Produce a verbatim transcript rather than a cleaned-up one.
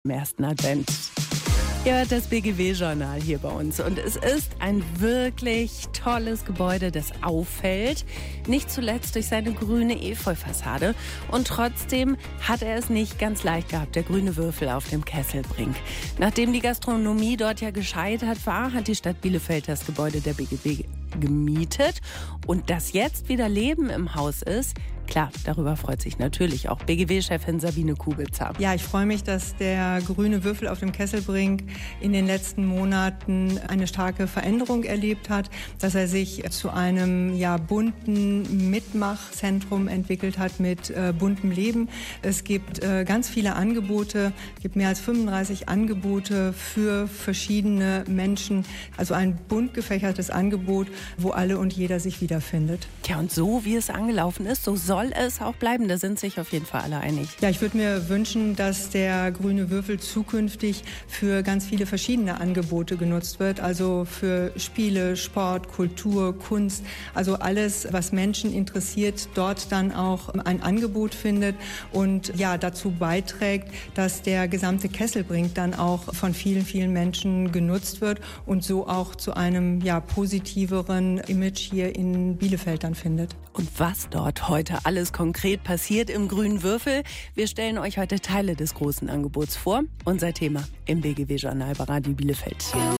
Im ersten Advent. Ihr hört das B G W-Journal hier bei uns und es ist ein wirklich tolles Gebäude, das auffällt, nicht zuletzt durch seine grüne Efeufassade, und trotzdem hat er es nicht ganz leicht gehabt, der grüne Würfel auf dem Kesselbrink. Nachdem die Gastronomie dort ja gescheitert war, hat die Stadt Bielefeld das Gebäude der B G W gemietet, und dass jetzt wieder Leben im Haus ist, klar, darüber freut sich natürlich auch B G W-Chefin Sabine Kubica. Ja, ich freue mich, dass der grüne Würfel auf dem Kesselbrink in den letzten Monaten eine starke Veränderung erlebt hat, dass er sich zu einem ja, bunten Mitmachzentrum entwickelt hat mit äh, buntem Leben. Es gibt äh, ganz viele Angebote, es gibt mehr als fünfunddreißig Angebote für verschiedene Menschen, also ein bunt gefächertes Angebot, wo alle und jeder sich wiederfindet. Tja, und so wie es angelaufen ist, so soll es auch bleiben. Da sind sich auf jeden Fall alle einig. Ja, ich würde mir wünschen, dass der grüne Würfel zukünftig für ganz viele verschiedene Angebote genutzt wird. Also für Spiele, Sport, Kultur, Kunst. Also alles, was Menschen interessiert, dort dann auch ein Angebot findet und ja, dazu beiträgt, dass der gesamte Kesselbrink dann auch von vielen, vielen Menschen genutzt wird und so auch zu einem ja, positiveren Image hier in Bielefeld dann findet. Und was dort heute alles konkret passiert im grünen Würfel, wir stellen euch heute Teile des großen Angebots vor. Unser Thema im B G W-Journal bei Radio Bielefeld.